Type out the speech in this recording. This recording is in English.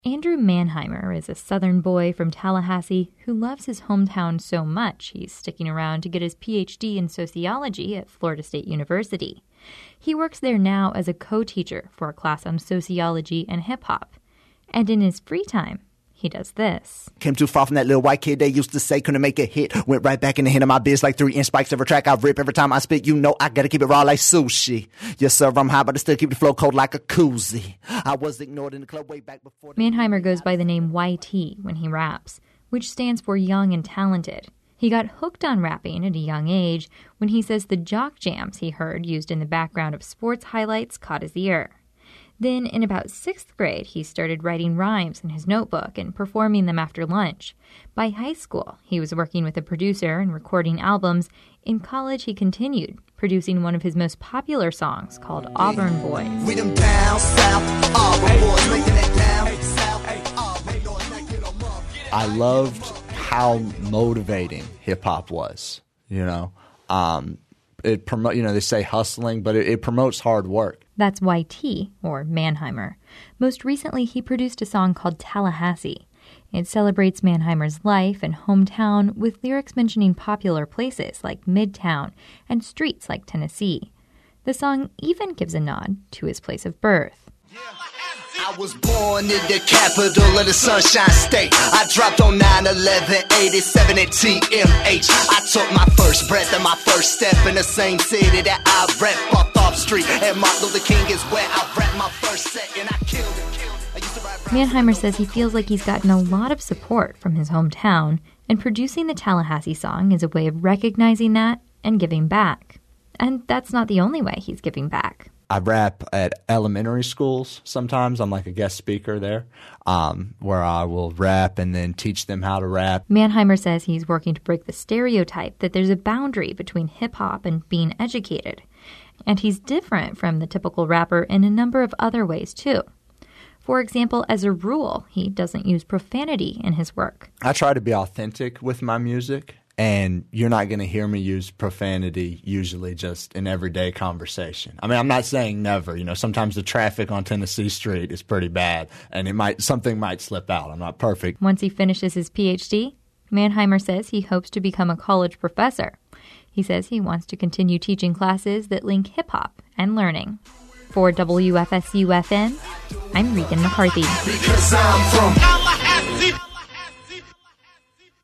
Andrew Mannheimer is a Southern boy from Tallahassee who loves his hometown so much he's sticking around to get his PhD in sociology at Florida State University. He works there now as a co-teacher for a class on sociology and hip-hop. And in his free time, he does this. Came too far from that little white kid they used to say couldn't make a hit. Went right back in the hit of my biz like 3-inch spikes every track I rip. Every time I spit, you know I gotta keep it raw like sushi. Yes, sir, I'm high, but I still keep the flow cold like a koozie. I was ignored in the club way back before... Mannheimer goes by the name YT when he raps, which stands for Young and Talented. He got hooked on rapping at a young age when he says the jock jams he heard used in the background of sports highlights caught his ear. Then, in about 6th grade, he started writing rhymes in his notebook and performing them after lunch. By high school, he was working with a producer and recording albums. In college, he continued, producing one of his most popular songs called Auburn Boys. We them down south, Auburn boys, making it down south, Auburn boys. I loved how motivating hip-hop was, you know. It promote, you know, they say hustling, but it promotes hard work. That's YT, or Mannheimer. Most recently, he produced a song called Tallahassee. It celebrates Mannheimer's life and hometown with lyrics mentioning popular places like Midtown and streets like Tennessee. The song even gives a nod to his place of birth. I was born in the capital of the Sunshine State. I dropped on 9/11/87 at TMH. I took my first breath and my first step in the same city that I rep off Thorpe Street. And Martin Luther King is where I rap my first set and I killed it. Mannheimer says he feels like he's gotten a lot of support from his hometown, and producing the Tallahassee song is a way of recognizing that and giving back. And that's not the only way he's giving back. I rap at elementary schools sometimes. I'm like a guest speaker there, where I will rap and then teach them how to rap. Mannheimer says he's working to break the stereotype that there's a boundary between hip-hop and being educated. And he's different from the typical rapper in a number of other ways, too. For example, as a rule, he doesn't use profanity in his work. I try to be authentic with my music. And you're not going to hear me use profanity usually just in everyday conversation. I mean, I'm not saying never. You know, sometimes the traffic on Tennessee Street is pretty bad, and something might slip out. I'm not perfect. Once he finishes his PhD, Mannheimer says he hopes to become a college professor. He says he wants to continue teaching classes that link hip-hop and learning. For WFSU-FM, I'm Regan McCarthy. Because I'm from